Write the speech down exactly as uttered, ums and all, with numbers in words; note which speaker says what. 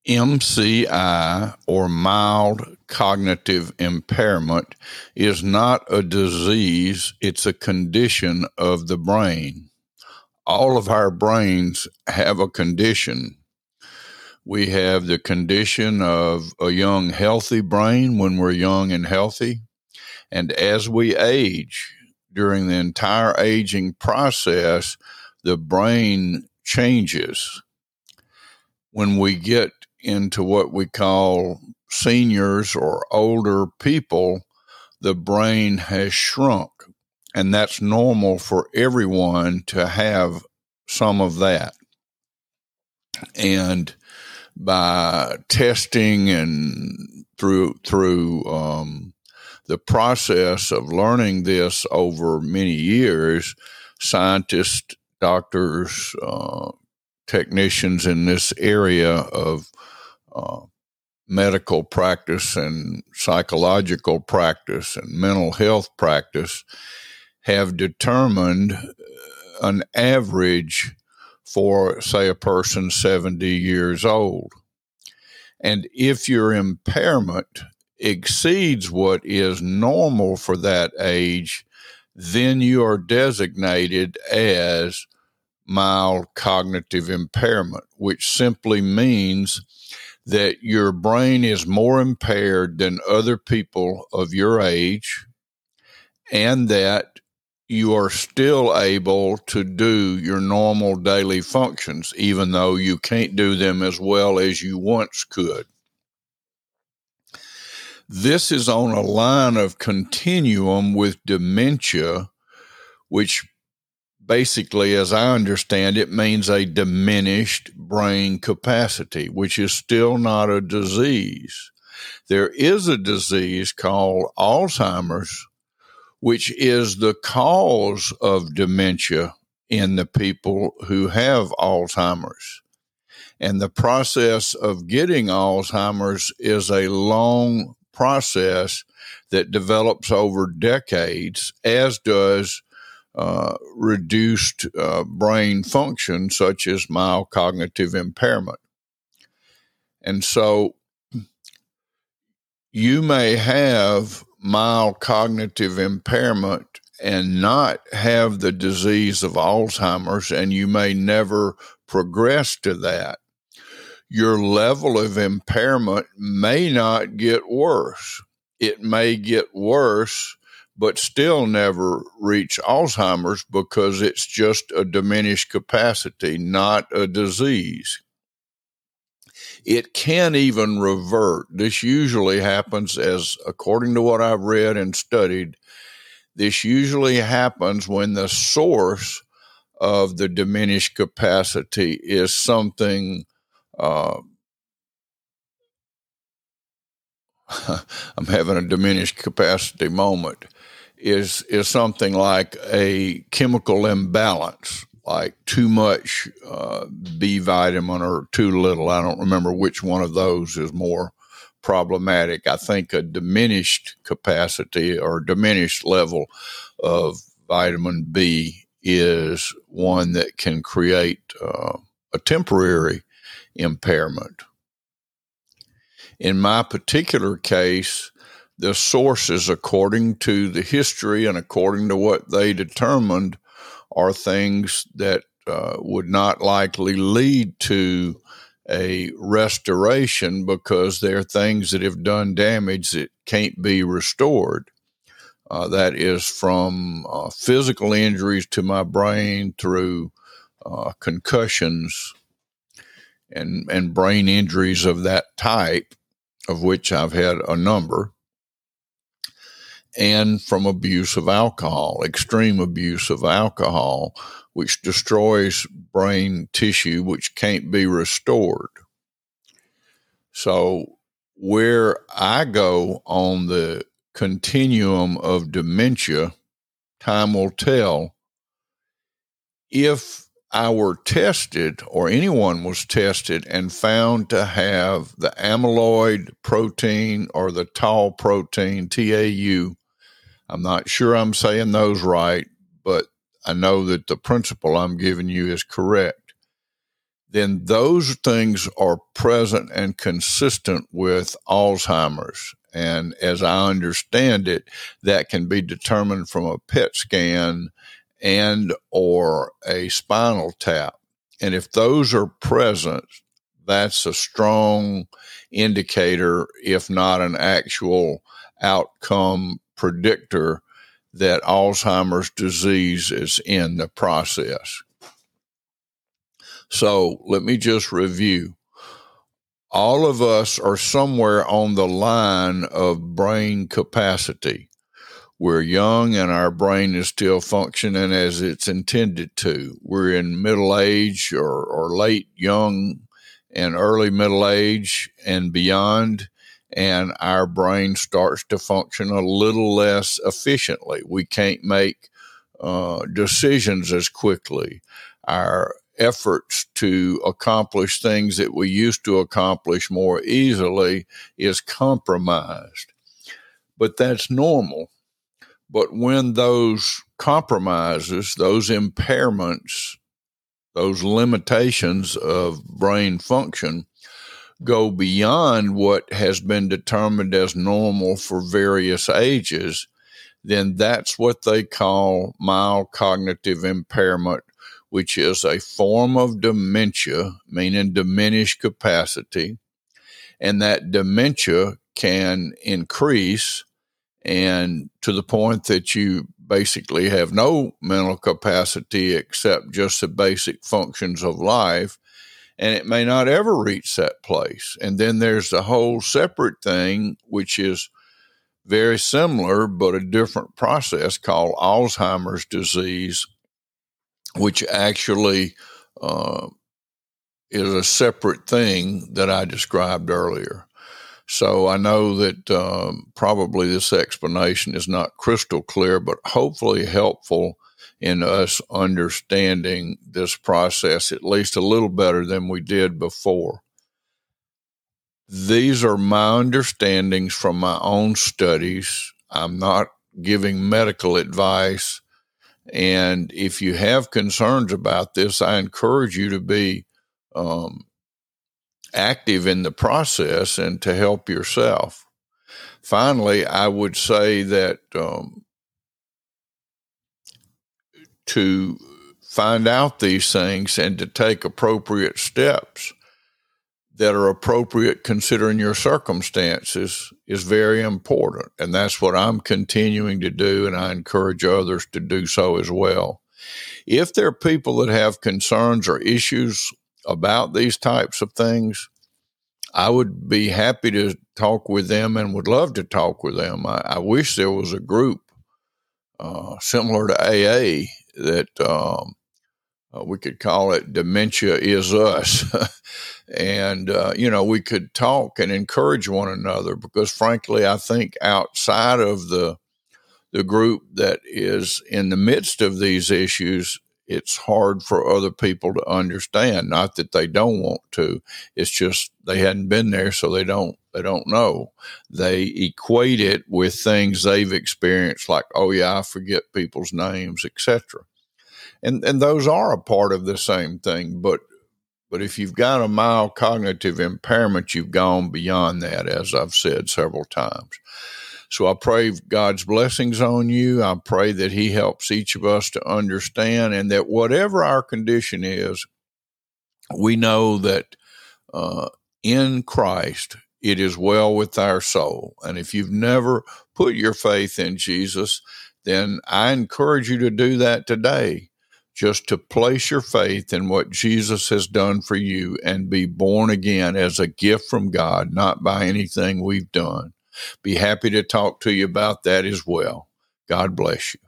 Speaker 1: M C I, or mild cognitive impairment, is not a disease, it's a condition of the brain. All of our brains have a condition. We have the condition of a young, healthy brain when we're young and healthy. And as we age, during the entire aging process, the brain changes. When we get into what we call seniors or older people, the brain has shrunk. And that's normal for everyone to have some of that. And by testing and through through um, the process of learning this over many years, scientists, doctors, uh, technicians in this area of uh, medical practice and psychological practice and mental health practice have determined an average for, say, a person seventy years old. And if your impairment exceeds what is normal for that age, then you are designated as mild cognitive impairment, which simply means that your brain is more impaired than other people of your age, and that you are still able to do your normal daily functions, even though you can't do them as well as you once could. This is on a line of continuum with dementia, which basically, as I understand it, means a diminished brain capacity, which is still not a disease. There is a disease called Alzheimer's, which is the cause of dementia in the people who have Alzheimer's. And the process of getting Alzheimer's is a long process that develops over decades, as does uh, reduced uh, brain function, such as mild cognitive impairment. And so you may have mild cognitive impairment and not have the disease of Alzheimer's, and you may never progress to that. Your level of impairment may not get worse. It may get worse, but still never reach Alzheimer's because it's just a diminished capacity, not a disease. It can even revert. This usually happens, as according to what I've read and studied, this usually happens when the source of the diminished capacity is something uh, I'm having a diminished capacity moment, is is something like a chemical imbalance, like too much uh, B vitamin or too little. I don't remember which one of those is more problematic. I think a diminished capacity or diminished level of vitamin B is one that can create uh, a temporary impairment. In my particular case, the sources, according to the history and according to what they determined, are things that uh, would not likely lead to a restoration because they're things that have done damage that can't be restored. Uh, that is from uh, physical injuries to my brain through uh, concussions and, and brain injuries of that type, of which I've had a number, and from abuse of alcohol, extreme abuse of alcohol, which destroys brain tissue, which can't be restored. So where I go on the continuum of dementia, time will tell. If I were tested, or anyone was tested and found to have the amyloid protein or the tau protein, T A U, I'm not sure I'm saying those right, but I know that the principle I'm giving you is correct. then those things are present and consistent with Alzheimer's. And as I understand it, that can be determined from a P E T scan and or a spinal tap. And if those are present, that's a strong indicator, if not an actual outcome predictor, that Alzheimer's disease is in the process. So let me just review. All of us are somewhere on the line of brain capacity. We're young and our brain is still functioning as it's intended to. We're in middle age or, or late young and early middle age and beyond, and our brain starts to function a little less efficiently. We can't make uh, decisions as quickly. Our efforts to accomplish things that we used to accomplish more easily is compromised. But that's normal. But when those compromises, those impairments, those limitations of brain function go beyond what has been determined as normal for various ages, then that's what they call mild cognitive impairment, which is a form of dementia, meaning diminished capacity. And that dementia can increase and to the point that you basically have no mental capacity except just the basic functions of life, and it may not ever reach that place. And then there's the whole separate thing, which is very similar but a different process called Alzheimer's disease, which actually uh, is a separate thing that I described earlier. So I know that um, probably this explanation is not crystal clear, but hopefully helpful in us understanding this process at least a little better than we did before. These are my understandings from my own studies. I'm not giving medical advice. And if you have concerns about this, I encourage you to be um, active in the process and to help yourself. Finally, I would say that um, to find out these things and to take appropriate steps that are appropriate considering your circumstances is very important. And that's what I'm continuing to do, and I encourage others to do so as well. If there are people that have concerns or issues about these types of things, I would be happy to talk with them and would love to talk with them. I, I wish there was a group uh, similar to A A that um, uh, we could call it Dementia Is Us. And, uh, you know, we could talk and encourage one another because, frankly, I think outside of the the group that is in the midst of these issues, it's hard for other people to understand. Not that they don't want to. It's just they hadn't been there, so they don't they don't know. They equate it with things they've experienced, like, oh, yeah, I forget people's names, et cetera. And and those are a part of the same thing. But but if you've got a mild cognitive impairment, you've gone beyond that, as I've said several times. So I pray God's blessings on you. I pray that he helps each of us to understand, and that whatever our condition is, we know that uh, in Christ, it is well with our soul. And if you've never put your faith in Jesus, then I encourage you to do that today, just to place your faith in what Jesus has done for you and be born again as a gift from God, not by anything we've done. Be happy to talk to you about that as well. God bless you.